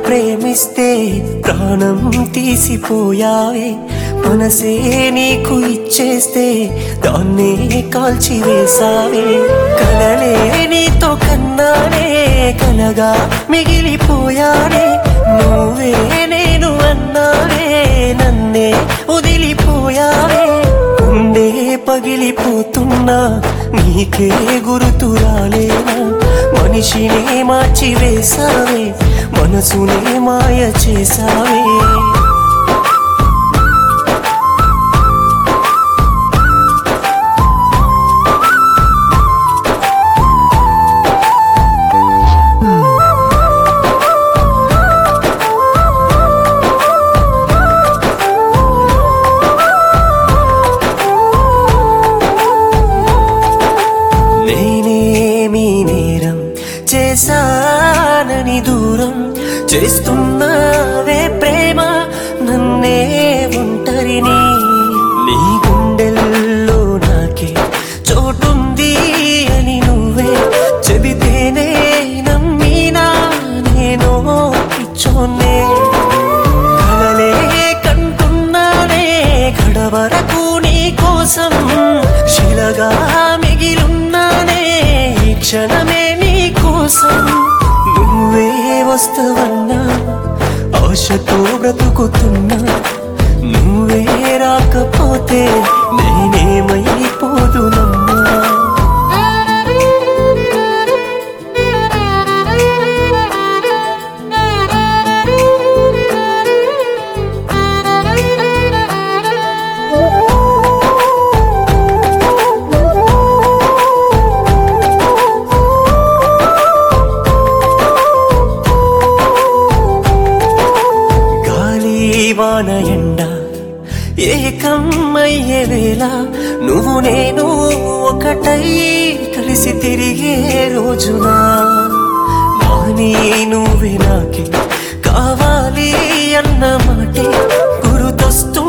ప్రేమిస్తే ప్రాణం తీసిపోయావే మనసే నీకు ఇచ్చేస్తే దాన్నే కాల్చివేసావే కలలే నీతో కన్నానే కలగా మిగిలిపోయానే నువ్వే నేను అన్నానే నన్నే వదిలిపోయావే ఉండే పగిలిపోతున్నా నీకే గుర్తు రాలేనా మనిషినే మార్చివేసావే మనసునే మాయ చేసావే చేసానని దూరం చేస్తున్నావే ప్రేమ నన్నే ఒంటరిని నీ గుండెల్లో నాకే చోటుంది అని నువ్వే చెబితేనే నమ్మినా నేను పిచ్చోన్నే కలలే కంటున్నానే కడవరకు నీ కోసం శిలగా మిగిలున్నానే ఈ క్షణమే నువ్వే వస్తావన్నా ఆశతో బ్రతుకుతున్నా నువ్వే రాకపోతే నేనేమైపోదునమ్మా వాన ఎండ ఏకమయ్యే వేళ నువ్వు నేను ఒకటై కలిసి తిరిగే రోజునా నాని నువ్వే నాకే కావాలి అన్న మాటే గుర్తొస్తూ